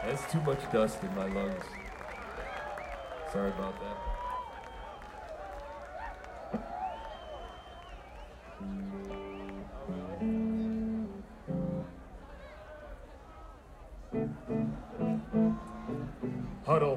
There's too much dust in my lungs. Sorry about that. Huddle.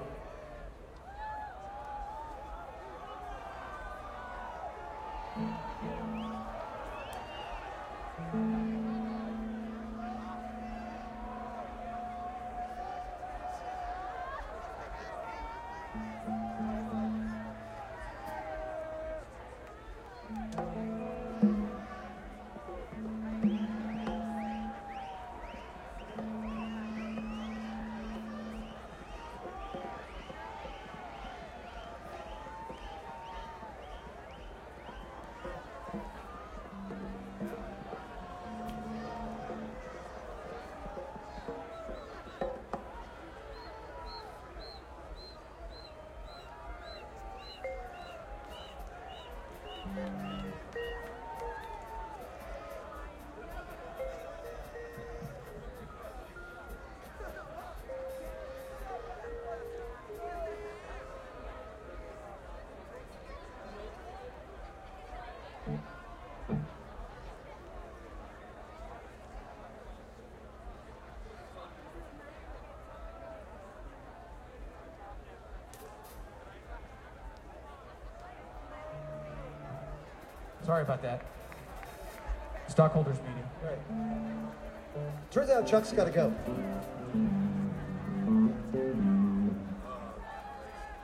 Sorry about that. Stockholders meeting. Right. Turns out Chuck's got to go.